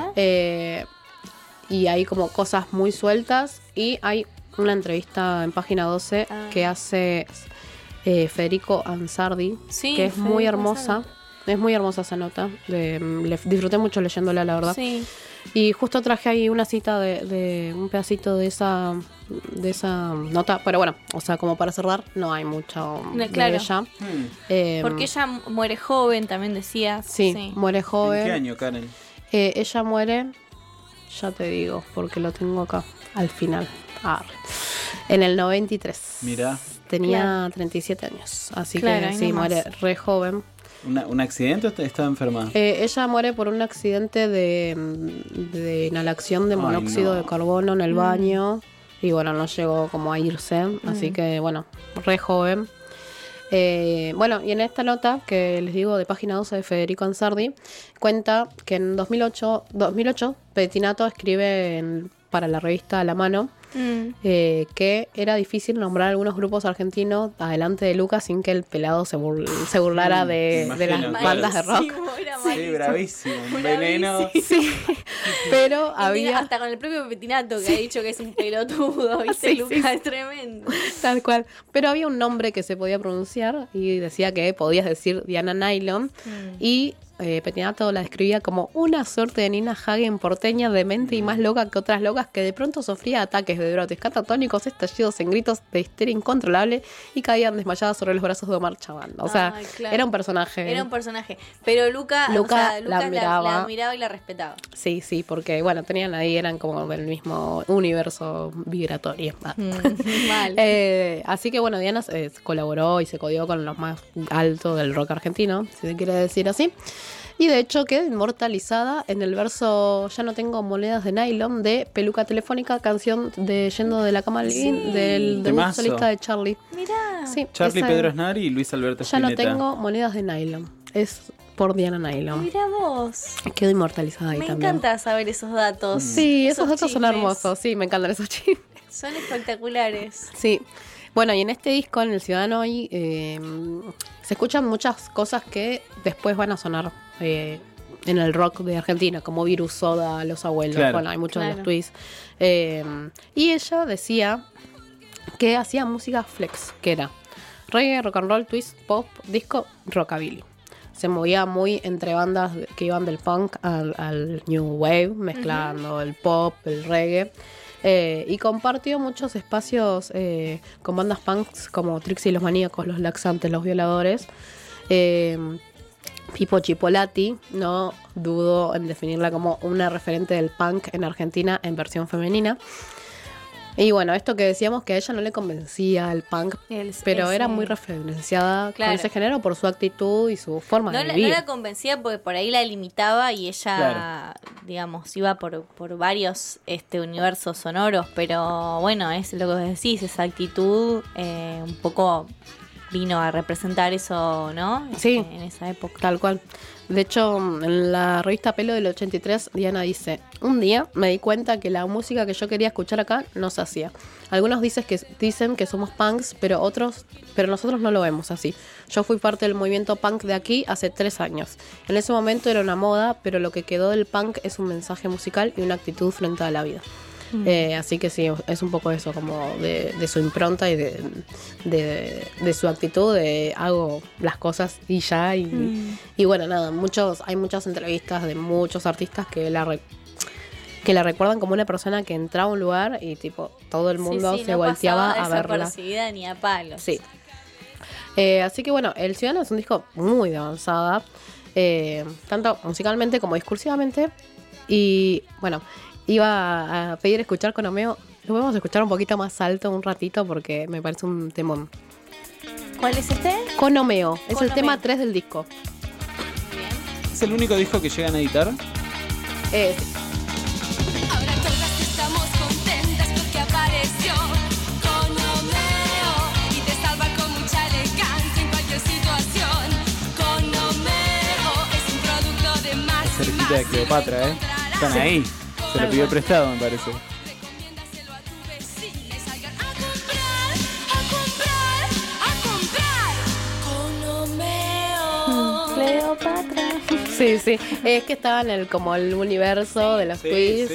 Y hay como cosas muy sueltas. Y hay una entrevista en Página 12 que hace Federico Ansardi, que es muy hermosa. Es muy hermosa esa nota. Disfruté mucho leyéndola, la verdad. Sí. Y justo traje ahí una cita de un pedacito de esa nota. Pero bueno, o sea, como para cerrar, no hay mucho de ella. Porque ella muere joven, también decías. Sí, muere joven. ¿En qué año, Karen? Ella muere, ya te digo, porque lo tengo acá, al final. En el 93. Mirá. Tenía 37 años. Así que sí, muere re joven. ¿Un accidente o estaba enferma? Ella muere por un accidente de inhalación de monóxido de carbono en el baño. Y bueno, no llegó como a irse. Así que bueno, re joven. Bueno, y en esta nota que les digo de Página 12 de Federico Ansardi, cuenta que en 2008 Pettinato escribe para la revista La Mano que era difícil nombrar algunos grupos argentinos adelante de Lucas sin que el pelado se burlara de las bandas de rock. Sí, bravísimo. Veneno. Sí. Pero había... Hasta con el propio Petinato que ha dicho que es un pelotudo, ¿viste? Lucas es tremendo. Tal cual. Pero había un nombre que se podía pronunciar y decía que podías decir Diana Nylon. Y Petinato la describía como una suerte de Nina Hagen porteña, demente y más loca que otras locas, que de pronto sufría ataques de brotes catatónicos, estallidos en gritos de histeria incontrolable y caían desmayadas sobre los brazos de Omar Chaban. O sea, claro. Era un personaje. Era un personaje. Pero Lucas la admiraba y la respetaba. Sí, porque bueno, tenían ahí, eran como del mismo universo vibratorio. Mal. Así que bueno, Diana colaboró y se codió con los más altos del rock argentino, si se quiere decir así. Y de hecho quedó inmortalizada en el verso Ya no tengo monedas de nylon de Peluca Telefónica, canción de Yendo de la cama al living, del debut solista de Charlie. Mirá. Sí, Charlie, Pedro Aznar y Luis Alberto Ya Spinetta. no tengo monedas de nylon. Es por Diana Nylon. Mirá vos. Quedó inmortalizada ahí también. Me encanta saber esos datos. Sí, esos datos son chismes. hermosos. Sí, me encantan esos chismes. Son espectaculares. Sí. Bueno, y en este disco, en El Ciudadano Hoy, se escuchan muchas cosas que después van a sonar en el rock de Argentina, como Virus, Soda, Los Abuelos. Claro. Bueno, hay muchos de los twists. Y ella decía que hacía música flex, que era reggae, rock and roll, twist, pop, disco, rockabilly. Se movía muy entre bandas que iban del punk al new wave, mezclando el pop, el reggae. Y compartió muchos espacios con bandas punks como Trixie y los Maníacos, Los Laxantes, Los Violadores. Pipo Chipolati, no dudo en definirla como una referente del punk en Argentina en versión femenina. Y bueno, esto que decíamos que a ella no le convencía el punk, pero era muy referenciada con ese género por su actitud y su forma de vivir. No la convencía porque por ahí la limitaba y ella, digamos, iba por varios universos sonoros, pero bueno, es lo que vos decís, esa actitud un poco vino a representar eso, ¿no? Sí, en esa época. Tal cual. De hecho, en la revista Pelo del 83, Diana dice: un día me di cuenta que la música que yo quería escuchar acá no se hacía. Algunos dicen que somos punks, pero nosotros no lo vemos así. Yo fui parte del movimiento punk de aquí hace 3 años. En ese momento era una moda, pero lo que quedó del punk es un mensaje musical y una actitud frente a la vida. Así que sí, es un poco eso, como de su impronta y de su actitud de hago las cosas y ya. Y bueno, nada, hay muchas entrevistas de muchos artistas que la recuerdan como una persona que entraba a un lugar y tipo todo el mundo se volteaba a verla. No pasaba ni a palos. Sí. Así que bueno, El Ciudadano es un disco muy de avanzada, tanto musicalmente como discursivamente. Y bueno, iba a pedir escuchar Conomeo. Lo podemos escuchar un poquito más alto un ratito porque me parece un temón. ¿Cuál es este? Conomeo. Es el tema 3 del disco. ¿Es el único disco que llegan a editar? Sí. Ahora todas estamos contentas porque apareció Conomeo y te salva con mucha elegancia en cualquier situación. Conomeo es un producto de más. Cerquita de Cleopatra, ¿eh? Están ahí. Se lo pidió prestado, me parece. Cleopatra. Sí. Es que estaba en el universo de los twists.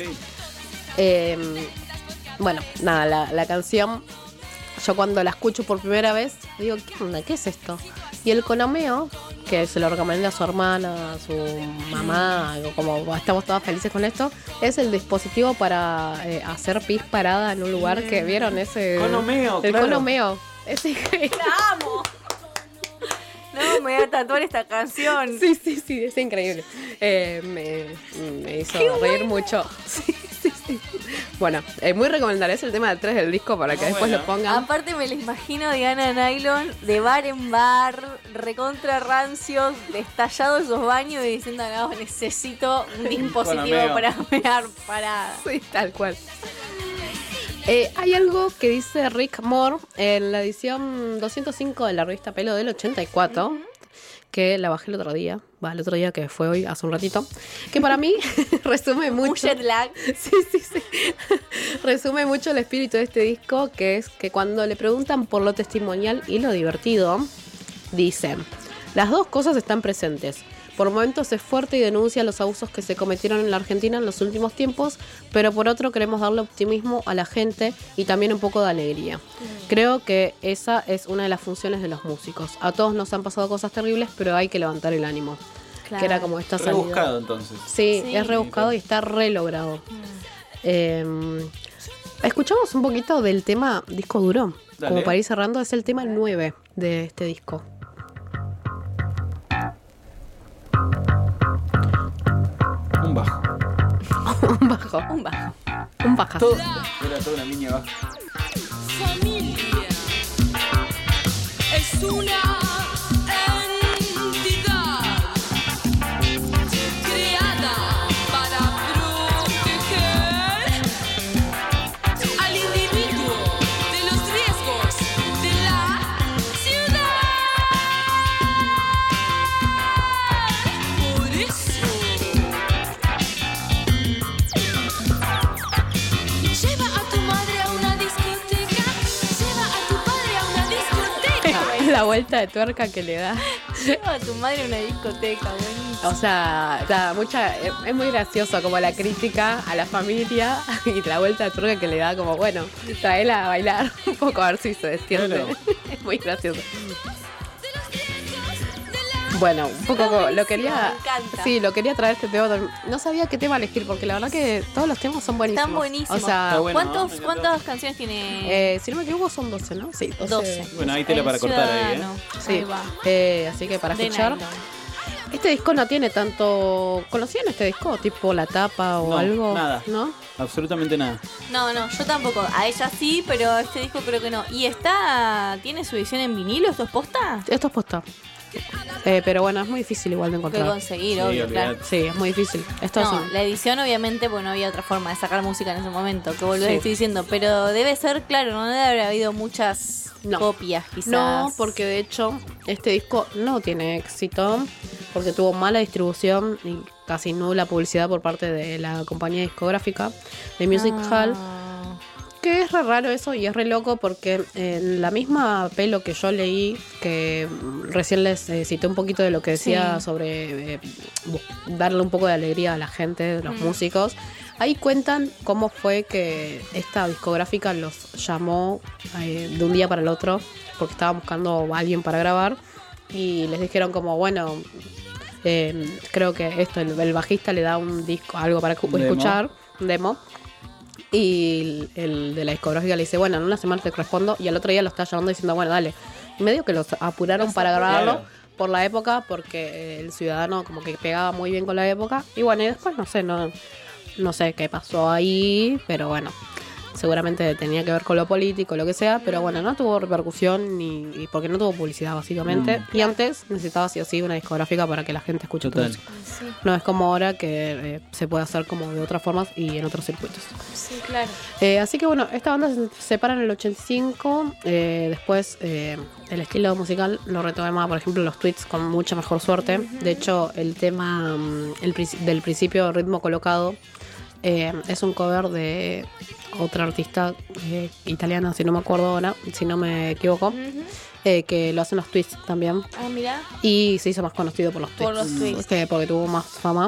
Bueno, nada, la canción, yo cuando la escucho por primera vez, digo, ¿qué onda? ¿Qué es esto? Y el Conomeo, que se lo recomendé a su hermana, a su mamá, como estamos todas felices con esto, es el dispositivo para hacer pis parada en un lugar que vieron ese... Conomeo, el claro. Conomeo. Es increíble. ¡La amo! No, me voy a tatuar esta canción. Sí, es increíble. Me hizo reír mucho. Sí. Bueno, muy recomendable. Es el tema del 3 del disco para que después lo pongan. Aparte me la imagino Diana Nylon de bar en bar, recontra rancios, estallado esos baños y diciendo, no, necesito un dispositivo para mear parada. Sí, tal cual. Hay algo que dice Rick Moore en la edición 205 de la revista Pelo del 84, que la bajé el otro día que fue hoy, hace un ratito, que para mí resume mucho. Un jet lag. Sí. Resume mucho el espíritu de este disco, que es que cuando le preguntan por lo testimonial y lo divertido, dicen: las dos cosas están presentes. Por momentos es fuerte y denuncia los abusos que se cometieron en la Argentina en los últimos tiempos, pero por otro queremos darle optimismo a la gente y también un poco de alegría. Creo que esa es una de las funciones de los músicos. A todos nos han pasado cosas terribles, pero hay que levantar el ánimo. Claro. Que era como esta salida. Rebuscado entonces. Sí, es rebuscado y está re logrado. Escuchamos un poquito del tema Disco Duro. Dale. Como para ir cerrando, es el tema 9 de este disco. Un bajo. Un bajo. Un bajo. Era toda una línea baja. Familia es una entidad creada para proteger al individuo de los riesgos de la ciudad. Por eso lleva a tu madre a una discoteca, lleva a tu padre a una discoteca. La vuelta de tuerca que le da. Lleva a tu madre a una discoteca, buenísimo. O sea, es muy gracioso como la crítica a la familia y la vuelta de tuerca que le da como, bueno, traela a bailar un poco a ver si se despierte. Claro. Es muy gracioso. Bueno, un poco lo quería. Me encanta. Sí, lo quería traer este tema también. No sabía qué tema elegir porque la verdad que todos los temas son buenísimos. Están buenísimos. O sea, Está bueno, ¿no? ¿Cuántas canciones tiene? si no me equivoco son 12, ¿no? Sí, 12. Bueno, ahí tela para cortar ahí, Ciudadano. Sí. Ahí va. Así que para De escuchar. nylon. Este disco no tiene tanto. ¿Conocían este disco? Tipo la tapa o No, algo. nada. ¿No? Absolutamente nada. No, yo tampoco. A ella sí, pero este disco creo que no. ¿Y tiene su edición en vinilo? ¿Esto es posta? Esto es posta. Pero bueno, es muy difícil igual de Que encontrar. conseguir, Sí, obvio, olvidate. claro. Sí, es muy difícil. Esto es No, un- la edición obviamente, pues no había otra forma de sacar música en ese momento, que volver Sí. estoy diciendo, pero debe ser, claro, no debe haber habido muchas No. copias quizás. No, porque de hecho este disco no tiene éxito porque tuvo mala distribución y casi nula publicidad por parte de la compañía discográfica de Music Hall. Que es re raro eso y es re loco porque en la misma pelo que yo leí, que recién les cité un poquito de lo que decía Sí. sobre darle un poco de alegría a la gente, los músicos, ahí cuentan cómo fue que esta discográfica los llamó de un día para el otro porque estaban buscando a alguien para grabar y les dijeron como, bueno, creo que esto, el bajista le da un disco, algo para escuchar, un demo. Y el de la discográfica le dice, bueno, en una semana te respondo. Y al otro día lo está llamando diciendo, bueno, dale. Y medio que los apuraron para grabarlo Claro. por la época, porque el Ciudadano como que pegaba muy bien con la época. Y bueno, y después no sé qué pasó ahí, pero bueno, seguramente tenía que ver con lo político, lo que sea. Pero bueno, no tuvo repercusión y porque no tuvo publicidad básicamente. Y antes necesitaba sí o sí una discográfica para que la gente escuche tu Total. música. Sí, No es como ahora que se puede hacer como de otras formas y en otros circuitos. sí, claro. Así que bueno, esta banda se separa en el 85. Después el estilo musical lo retoma, por ejemplo, los Tweets con mucha mejor suerte. De hecho, el tema del principio, Ritmo Colocado, es un cover de otra artista italiana, si no me acuerdo ahora, si no me equivoco, que lo hacen los Tweets también. Ah, mira. Y se hizo más conocido por los Tweets. Por los Tweets. Porque tuvo más fama.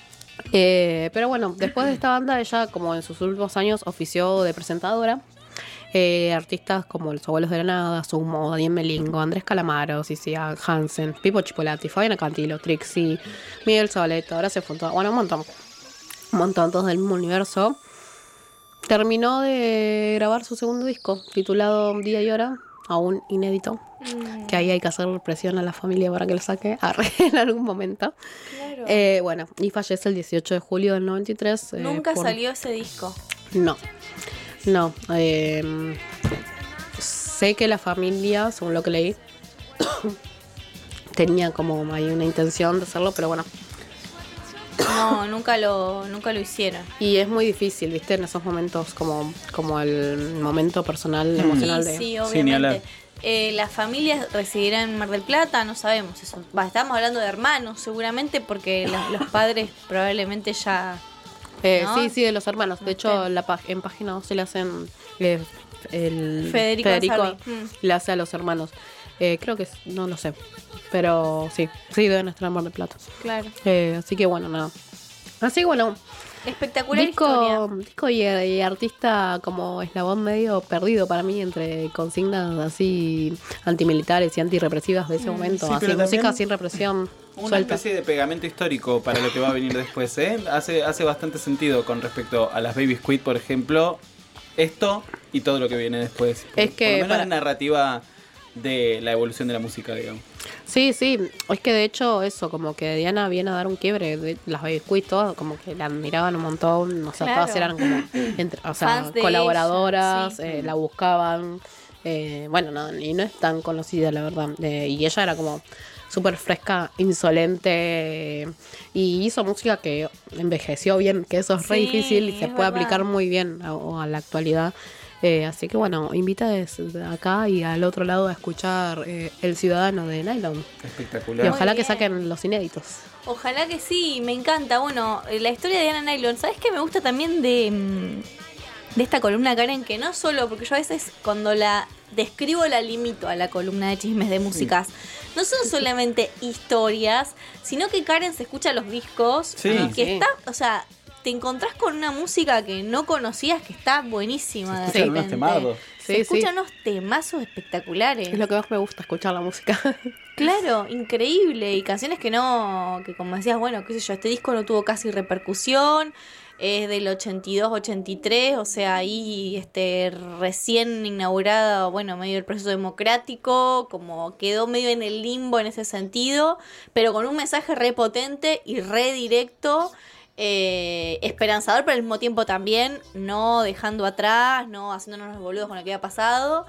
Pero bueno, después de esta banda, ella, como en sus últimos años, ofició de presentadora. Artistas como Los Abuelos de la Nada, Sumo, Daniel Melingo, Andrés Calamaro, Cecilia Hansen, Pipo Chipolati, Fabiana Cantilo, Trixie, Miguel Zabaleta, Horacio Fontana. Bueno, un montón, todos del mismo universo. Terminó de grabar su segundo disco, titulado Día y Hora, aún inédito. Que ahí hay que hacer presión a la familia para que lo saque en algún momento. Claro. Bueno, y fallece el 18 de julio del 93. Nunca salió ese disco. No. Sé que la familia, según lo que leí, tenía como ahí una intención de hacerlo, pero bueno. No, nunca lo hicieron. Y es muy difícil, ¿viste? En esos momentos como el momento personal, emocional de... Sí, Sí, ni hablar. obviamente. ¿La familia residirá en Mar del Plata? No sabemos eso. Estamos hablando de hermanos seguramente porque los padres probablemente ya... ¿no? Sí, de los hermanos. De hecho, en página 12 le hacen... el Federico le hace a los hermanos. Creo que no lo sé. Pero sí deben estar en Mar del Plata. Claro. Así que bueno, nada. Así que bueno... Espectacular historia. Disco y artista como eslabón medio perdido para mí entre consignas así antimilitares y antirrepresivas de ese momento. Sí, así música sin represión. Una suelta. especie de pegamento histórico para lo que va a venir después, ¿eh? Hace bastante sentido con respecto a las Baby Squid, por ejemplo, esto y todo lo que viene después. Es que por lo menos la narrativa de la evolución de la música, digamos. Sí, es que de hecho eso, como que Diana viene a dar un quiebre de las Baby Squid, todo, como que la admiraban un montón, o sea, Claro. todas eran como Fans de colaboradoras, ella, sí. la buscaban, bueno, no, y no es tan conocida la verdad, y ella era como súper fresca, insolente, y hizo música que envejeció bien, que eso es re Sí, difícil y se es puede verdad. aplicar muy bien a la actualidad. Así que bueno, invita desde acá y al otro lado a escuchar El Ciudadano de Nylon. Espectacular. Y ojalá Muy que bien. saquen los inéditos. Ojalá que sí, me encanta. Bueno, la historia de Diana Nylon, ¿sabes qué me gusta también de esta columna, Karen? Que no solo, porque yo a veces cuando la describo la limito a la columna de chismes de músicas. No son solamente historias, sino que Karen se escucha los discos Sí. y que Sí. está, o sea, te encontrás con una música que no conocías que está buenísima de escuchan unos repente. temardos. Se Sí, escuchan unos temazos espectaculares. Es lo que más me gusta, escuchar la música. Claro, increíble. Y canciones que como decías, bueno, qué sé yo, este disco no tuvo casi repercusión. Es del 82-83, o sea, ahí recién inaugurada, bueno, medio el proceso democrático, como quedó medio en el limbo en ese sentido, pero con un mensaje re potente y re directo, esperanzador, pero al mismo tiempo también no dejando atrás, no haciéndonos los boludos con lo que había pasado.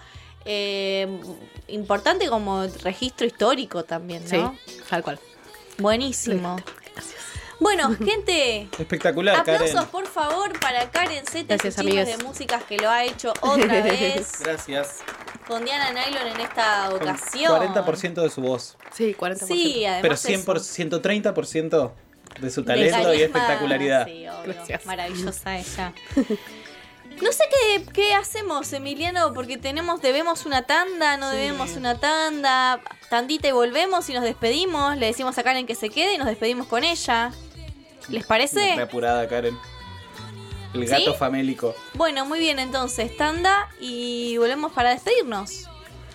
Importante como registro histórico también, ¿no? Sí, tal cual. Buenísimo. Gracias. Bueno, gente, Espectacular, aplausos Karen. por favor para Karen Z, Gracias, sus chismes amigues. de músicas que lo ha hecho otra vez Gracias. con Diana Nylon en esta Con ocasión. 40% de su voz. Sí, 40%. Sí, además Pero eso. 130% de su De talento y carisma, espectacularidad. sí, obvio. Gracias. Maravillosa ella. No sé qué hacemos, Emiliano, porque debemos una tanda, no debemos una tanda, tandita y volvemos y nos despedimos, le decimos a Karen que se quede y nos despedimos con ella. ¿Les parece? Re apurada, Karen. El gato ¿Sí? famélico. Bueno, muy bien, entonces, tanda y volvemos para despedirnos.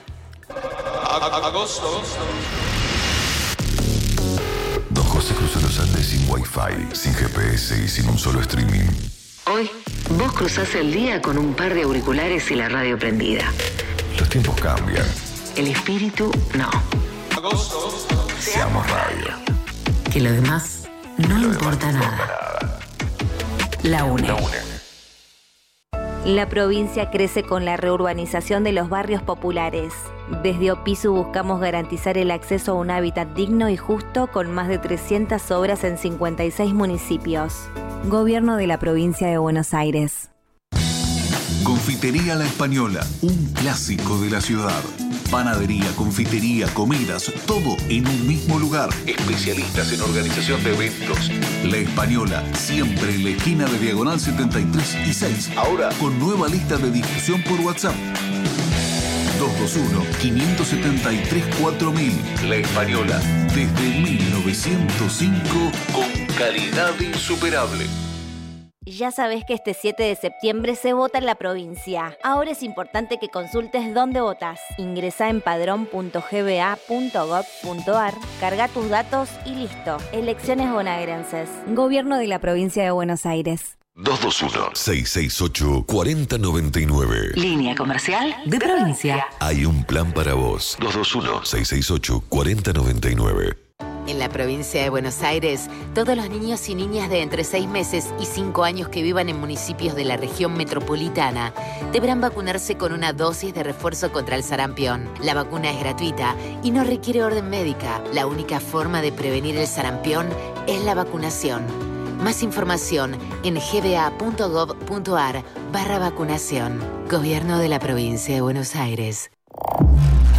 Don José cruzó los Andes sin Wi-Fi, sin GPS y sin un solo streaming. Hoy, vos cruzás el día con un par de auriculares y la radio prendida. Los tiempos cambian. El espíritu, no. Seamos radio. Que lo demás no importa nada. La UNE. La provincia crece con la reurbanización de los barrios populares. Desde Opisu buscamos garantizar el acceso a un hábitat digno y justo con más de 300 obras en 56 municipios. Gobierno de la provincia de Buenos Aires. Confitería La Española, un clásico de la ciudad. Panadería, confitería, comidas, todo en un mismo lugar. Especialistas en organización de eventos. La Española, siempre en la esquina de Diagonal 73 y 6. Ahora Con nueva lista de difusión por WhatsApp. 221-573-4000. La Española, Desde 1905. con calidad insuperable. Ya sabés que este 7 de septiembre se vota en la provincia. Ahora es importante que consultes dónde votás. Ingresá en padrón.gba.gov.ar, carga tus datos y listo. Elecciones bonaerenses. Gobierno de la provincia de Buenos Aires. 221-668-4099. Línea comercial de provincia. Hay un plan para vos. 221-668-4099. En la provincia de Buenos Aires, todos los niños y niñas de entre 6 meses y 5 años que vivan en municipios de la región metropolitana deberán vacunarse con una dosis de refuerzo contra el sarampión. La vacuna es gratuita y no requiere orden médica. La única forma de prevenir el sarampión es la vacunación. Más información en gba.gov.ar/vacunación. Gobierno de la provincia de Buenos Aires.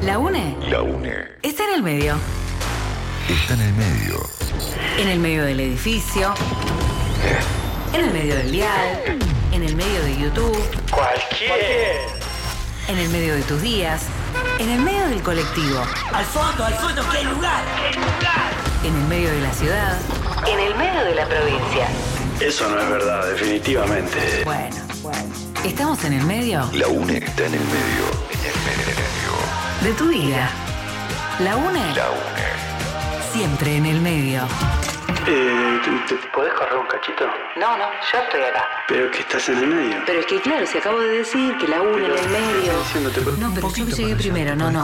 La UNE. La UNE. Está en el medio. Está en el medio. En el medio del edificio. En el medio del dial. En el medio de YouTube. Cualquier. En el medio de tus días. En el medio del colectivo. Al fondo, que hay lugar. En el medio de la ciudad. En el medio de la provincia. Eso no es verdad, definitivamente. Bueno. ¿Estamos en el medio? La UNE está en el medio. En el medio. De tu vida. La UNE. La UNE. Siempre en el medio. ¿Te podés correr un cachito? No, yo estoy acá. Pero que estás en el medio. Pero es que claro, si acabo de decir que la UNE en el medio. No, pero yo llegué primero, no.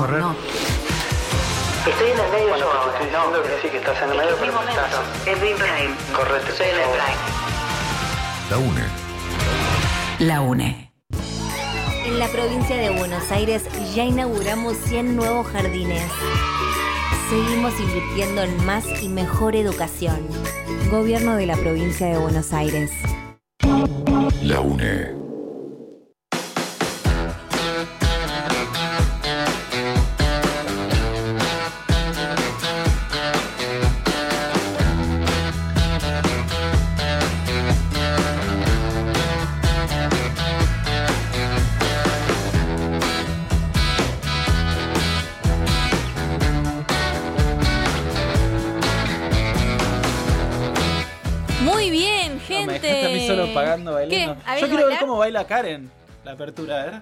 Estoy en el medio yo ahora. Estoy diciendo que sí, que estás en el medio, pero no estás. Es prime. Correte. Soy en el prime. La UNE. La UNE. En la provincia de Buenos Aires ya inauguramos 100 nuevos jardines. Seguimos invirtiendo en más y mejor educación. Gobierno de la provincia de Buenos Aires. La UNE. Muy bien, No, gente. me dejaste a mí solo pagando, bailando. ¿Qué? ¿Habéis Yo quiero ver bailar? cómo baila Karen. La apertura, a ver.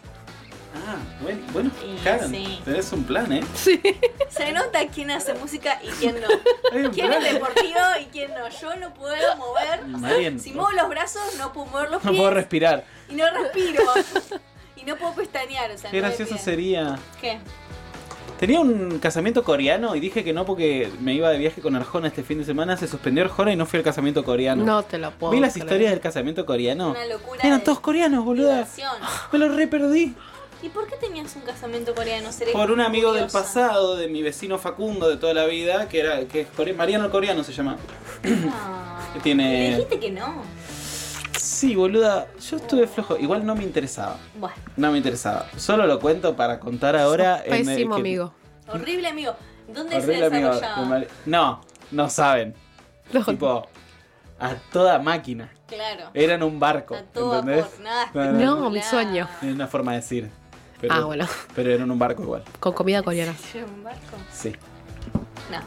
Bueno, Karen, sí. tenés un plan, ¿eh? Se nota quién hace música y quién no. Hay un Quién plan. es deportivo y quién no. Yo no puedo mover. Marien, Si muevo los brazos, no puedo mover los no pies. puedo respirar. Y no respiro. Y no puedo pestañear. O sea, Qué no gracioso me piden. sería. ¿Qué? Tenía un casamiento coreano y dije que no porque me iba de viaje con Arjona este fin de semana. Se suspendió Arjona y no fui al casamiento coreano. No te lo puedo Vi las creer. historias del casamiento coreano. Una locura. Eran de todos coreanos, boluda. diversión. Me lo re perdí. ¿Y por qué tenías un casamiento coreano? Seré Por un amigo del curiosa. pasado, de mi vecino Facundo de toda la vida, que es Mariano el Coreano se llama. Ah. Que Y tiene. dijiste que no. Sí, boluda, yo estuve flojo. Igual no me interesaba. Bueno, No me interesaba. Solo lo cuento para contar ahora. Sos pésimo amigo. horrible amigo. ¿Dónde Horrible se amigo. desarrollaba? No saben. No. Tipo, a toda máquina. Claro. Era en un barco. A todo ¿Entendés? vapor, nada No, mi sueño. Es una forma de decir. Pero, Ah, bueno. Pero era en un barco igual. Con comida coreana. ¿En un barco? Sí. No.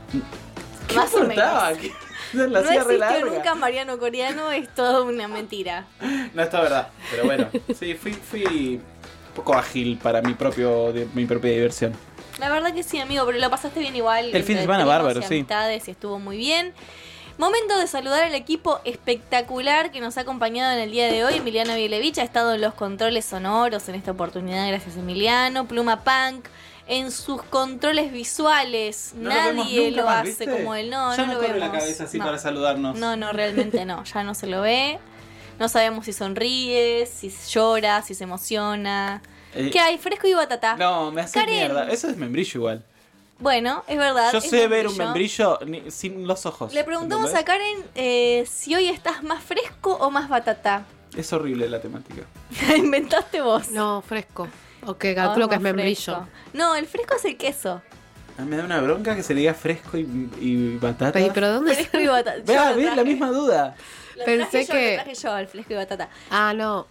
¿Qué Más o importaba? menos. La No hacía re existió larga. nunca Mariano Coreano, es toda una mentira. No, está verdad. Pero bueno, sí, fui un poco ágil para mi propia diversión. La verdad que sí, amigo, pero lo pasaste bien igual. El fin de entre semana primos bárbaro, y sí. amistades y estuvo muy bien. Momento de saludar al equipo espectacular que nos ha acompañado en el día de hoy. Emiliano Bielevich ha estado en los controles sonoros en esta oportunidad, gracias Emiliano. Pluma Punk en sus controles visuales. No lo vemos Nadie nunca lo más, hace ¿viste? como él. No, Ya no lo corre vemos. la cabeza así No. para saludarnos. No, realmente no. Ya no se lo ve. No sabemos si sonríe, si llora, si se emociona. ¿Qué hay? Fresco y batata. No, me hace Karen. mierda. Eso es membrillo igual. Bueno, es verdad. Yo es sé ver un membrillo sin los ojos. Le preguntamos a ¿entendés? Karen si hoy estás más fresco o más batata. Es horrible la temática. Inventaste vos. No, fresco. Ok, calculo que es Más membrillo. fresco. No, el fresco es el queso. A mí me da una bronca que se le diga fresco y batata. Pero ¿dónde Fresco y batata. Yo Vea, lo ve traje. la misma duda. Lo Pensé traje yo, que- lo traje yo, el fresco y batata. Ah, no.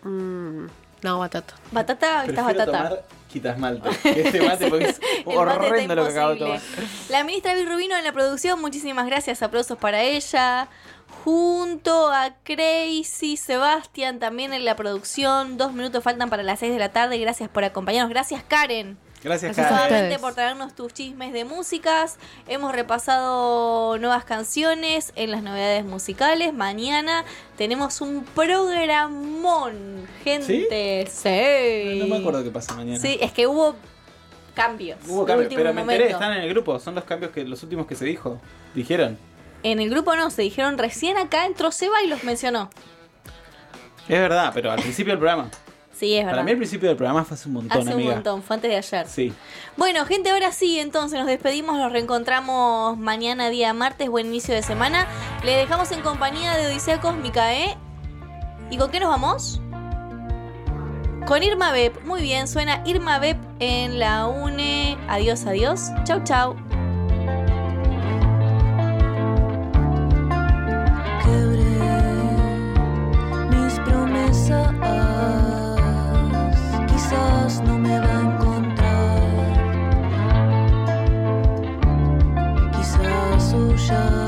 No, batata. Batata, estás Prefiero batata. tomar quitas malte. Este mate porque es El mate está horrendo lo que acabo de tomar. imposible. La ministra Vil Rubino en la producción, muchísimas gracias, aplausos para ella. Junto a Crazy Sebastián también en la producción. 2 minutos faltan para las 6 de la tarde. Gracias por acompañarnos. Gracias, Karen. Gracias, Gracias a Karen. Nuevamente ustedes. por traernos tus chismes de músicas. Hemos repasado nuevas canciones en las novedades musicales. Mañana tenemos un programón, gente. Sí. No me acuerdo qué pasa mañana. Sí, es que hubo cambios. Hubo de cambios, último pero me enteré, momento. están en el grupo. Son los cambios que los últimos que se dijeron. En el grupo no, se dijeron recién acá entró Seba y los mencionó. Es verdad, pero al principio del programa. Sí, es Para verdad. mí al principio del programa fue hace un montón, Hace amiga. un montón, fue antes de ayer. Sí. Bueno, gente, ahora sí, entonces nos despedimos, nos reencontramos mañana, día martes, buen inicio de semana. Le dejamos en compañía de Odisea Cósmica, ¿eh? ¿Y con qué nos vamos? Con Irma Bep. Muy bien, suena Irma Bep en la UNE. Adiós, adiós. Chau, chau. Mis promesas, quizás no me va a encontrar, quizás huya.